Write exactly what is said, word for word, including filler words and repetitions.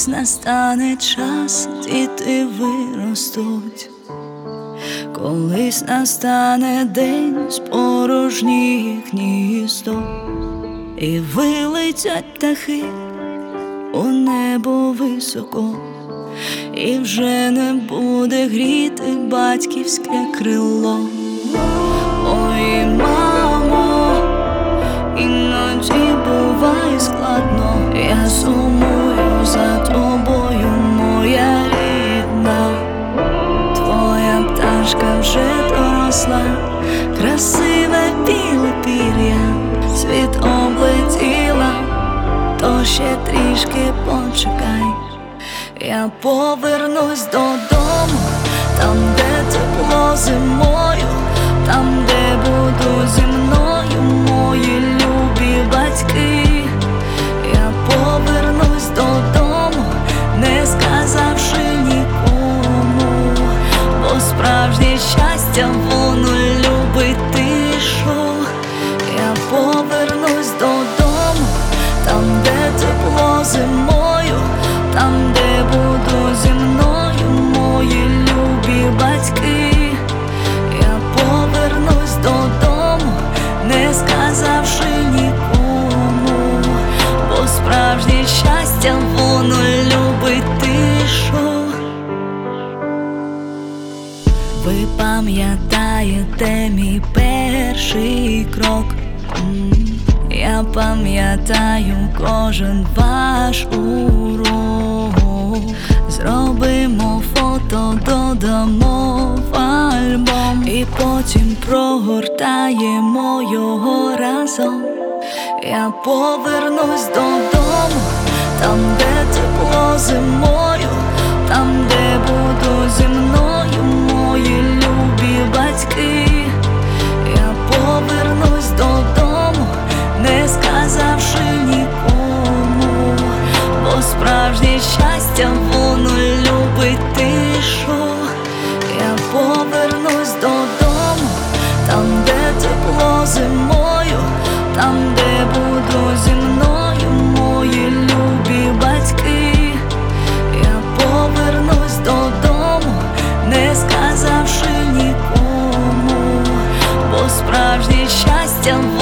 Колись настане час, діти виростуть, колись настане день спорожніх гніздо, і вилетять птахи у небо високо, і вже не буде гріти батьківське крило. Ой, мамо, іноді буває складно, я сумую за тобою, моя рідна. Твоя пташка вже доросла, красиве біле пір'я, світ облетіла, то ще трішки почекай. Я повернусь додому, там, де тепло зимою, там, де будуть зі мною мої любі батьки. Я повернусь додому, не сказавши нікому, бо справжнє щастя воно любить тишу. Я повернусь додому, там, де тепло зимою, там, де будуть зі мною мої любі батьки. Я повернусь додому, не сказавши нікому, бо справжнє щастя воно любить тишу. Ви пам'ятаєте мій перший крок? Я пам'ятаю кожен ваш урок. Зробимо фото, додамо в альбом, і потім прогортаємо його разом. Я повернусь додому, там, де тепло зимою, там, де будуть зі мною мої любі батьки. Я повернусь додому, не сказавши нікому, бо справжнє щастя воно любить тишу. Я повернусь додому, там, де тепло зимою, там, де будуть зі мною мої любі батьки. Я повернусь додому, не сказавши нікому, бо справжнє щастя